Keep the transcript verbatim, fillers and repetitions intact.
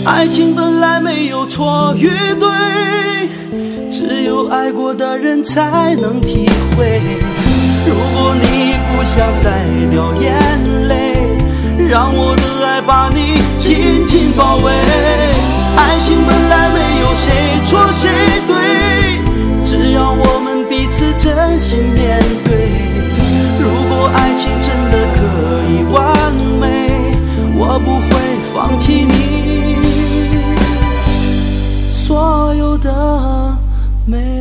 爱情本来没有错与对，只有爱过的人才能体会。如果你不想再掉眼泪，让我的爱把你紧紧包围。爱情本来没有谁错谁对，只要我们彼此真心面对。如果爱情真的可以完美，我不会放弃你所有的美。